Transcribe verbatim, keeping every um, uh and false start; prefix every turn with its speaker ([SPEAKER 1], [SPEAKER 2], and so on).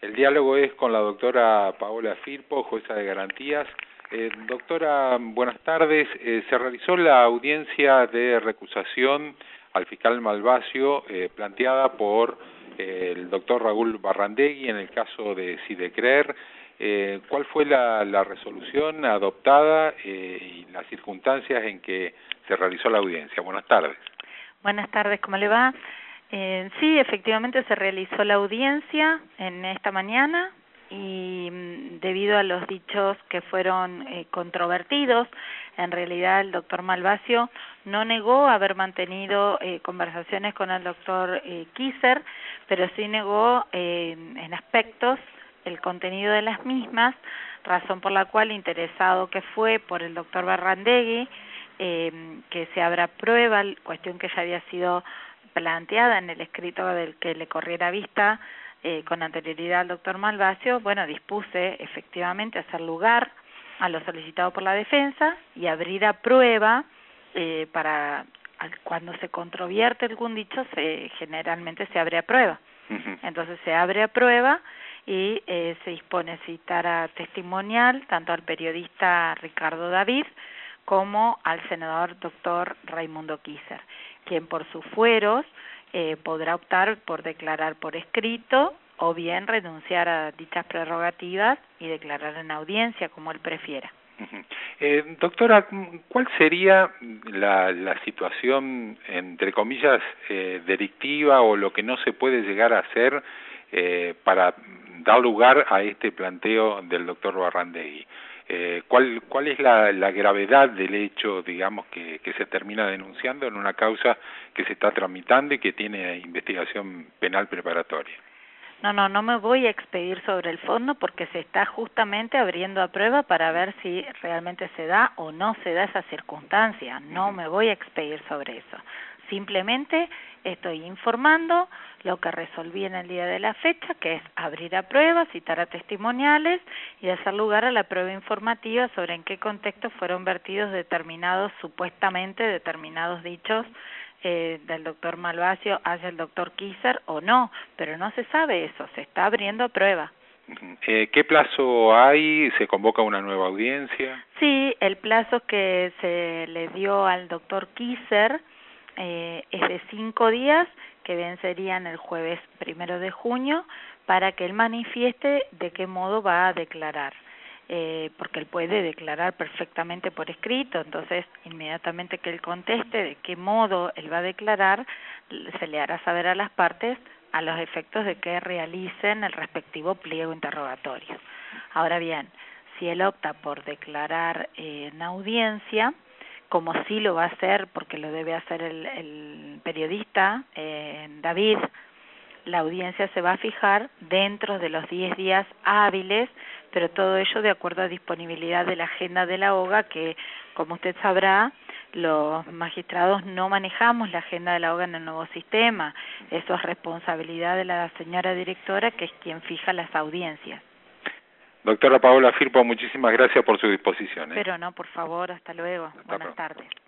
[SPEAKER 1] El diálogo es con la doctora Paola Firpo, jueza de garantías. Eh, doctora, buenas tardes. Eh, se realizó la audiencia de recusación al fiscal Malvasio eh, planteada por eh, el doctor Raúl Barrandegui en el caso de Sidecrer. Eh, ¿Cuál fue la, la resolución adoptada eh, y las circunstancias en que se realizó la audiencia? Buenas tardes.
[SPEAKER 2] Buenas tardes, ¿cómo le va? Eh, sí, efectivamente se realizó la audiencia en esta mañana y mm, debido a los dichos que fueron eh, controvertidos, en realidad el doctor Malvasio no negó haber mantenido eh, conversaciones con el doctor eh, Kisser, pero sí negó eh, en aspectos el contenido de las mismas, razón por la cual, interesado que fue por el doctor Barrandegui, eh, que se abra prueba, cuestión que ya había sido planteada en el escrito del que le corriera vista eh, con anterioridad al doctor Malvasio, bueno, dispuse efectivamente a hacer lugar a lo solicitado por la defensa y abrir a prueba eh, para cuando se controvierte algún dicho, se, generalmente se abre a prueba. Uh-huh. Entonces se abre a prueba y eh, se dispone citar a testimonial tanto al periodista Ricardo David como al senador doctor Raimundo Kisser, quien por sus fueros eh, podrá optar por declarar por escrito o bien renunciar a dichas prerrogativas y declarar en audiencia, como él prefiera.
[SPEAKER 1] Uh-huh. Eh, doctora, ¿cuál sería la, la situación, entre comillas, eh, delictiva o lo que no se puede llegar a hacer eh, para dar lugar a este planteo del doctor Barrandegui? Eh, ¿cuál, ¿Cuál es la, la gravedad del hecho, digamos, que, que se termina denunciando en una causa que se está tramitando y que tiene investigación penal preparatoria?
[SPEAKER 2] No, no, no me voy a expedir sobre el fondo porque se está justamente abriendo a prueba para ver si realmente se da o no se da esa circunstancia. No me voy a expedir sobre eso. Simplemente estoy informando lo que resolví en el día de la fecha, que es abrir a prueba, citar a testimoniales y hacer lugar a la prueba informativa sobre en qué contexto fueron vertidos determinados, supuestamente determinados dichos eh, del doctor Malvasio hacia el doctor Kisser o no, pero no se sabe eso, se está abriendo a prueba.
[SPEAKER 1] Eh, ¿Qué plazo hay? ¿Se convoca una nueva audiencia?
[SPEAKER 2] Sí, el plazo que se le dio al doctor Kisser eh, es de cinco días, que vencerían el jueves primero de junio, para que él manifieste de qué modo va a declarar. Eh, porque él puede declarar perfectamente por escrito, entonces inmediatamente que él conteste de qué modo él va a declarar, se le hará saber a las partes a los efectos de que realicen el respectivo pliego interrogatorio. Ahora bien, si él opta por declarar eh, en audiencia, como sí lo va a hacer, porque lo debe hacer el, el periodista eh, David, la audiencia se va a fijar dentro de los diez días hábiles, pero todo ello de acuerdo a disponibilidad de la agenda de la O G A, que, como usted sabrá, los magistrados no manejamos la agenda de la O G A en el nuevo sistema. Eso es responsabilidad de la señora directora, que es quien fija las audiencias.
[SPEAKER 1] Doctora Paola Firpo, muchísimas gracias por su disposición. ¿eh?
[SPEAKER 2] Pero no, por favor, hasta luego.
[SPEAKER 1] Hasta
[SPEAKER 2] Buenas
[SPEAKER 1] pronto.
[SPEAKER 2] tardes.